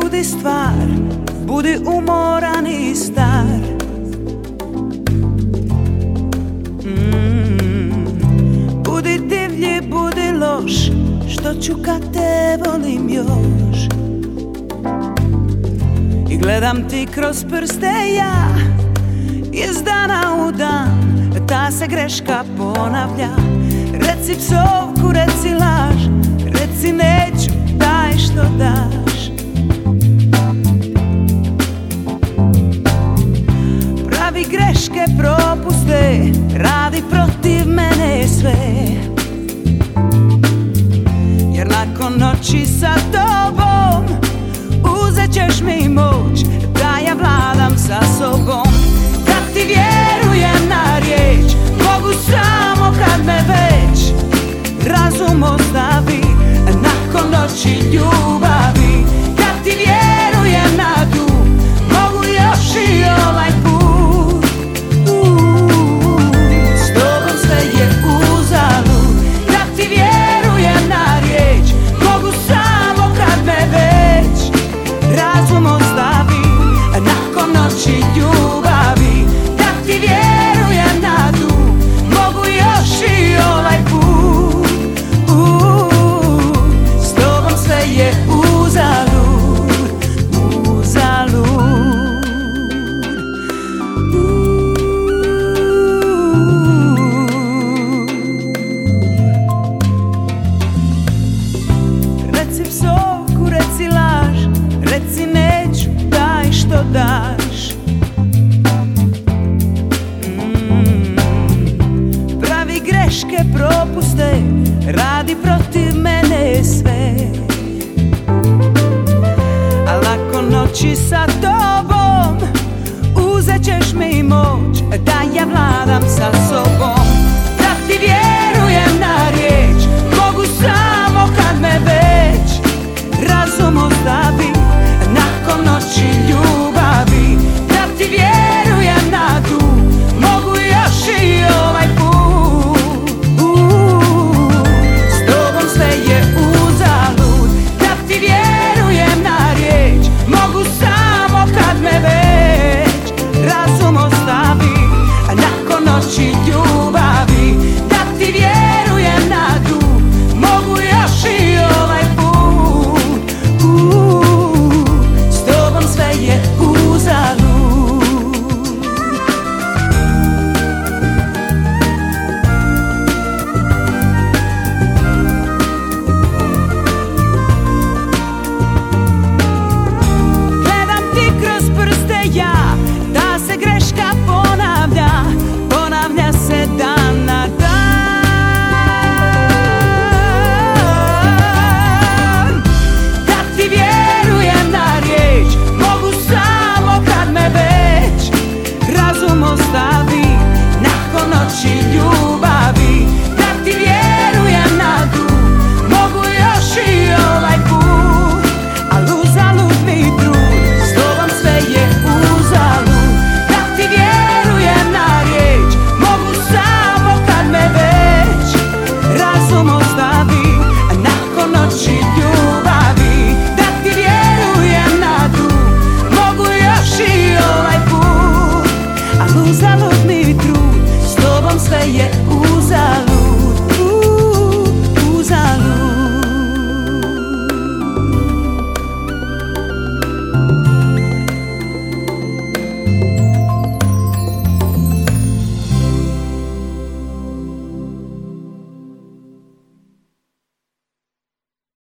budi stvar, budi umoran i star. Budi divlji, budi loš, što ću kad te volim još. I gledam ti kroz prste ja, iz dana u dan ta se greška ponavlja. Reci psovku, reci laž, reci neću, daj što daš. Pravi greške, propuste, radi protiv mene sve. Jer nakon noći sa tobom uzet ćeš mi moć da ja vladam sa sobom. Da ti vjerujem na riječ, mogu samo kad me već razum ostavi nakon noći ljubavi. Da ti vjerujem na tu, mogu još i ovaj put. S tobom sve je uzalud. Da ti vjerujem na riječ, mogu samo kad me već razum ostavi nakon noći ljubavi.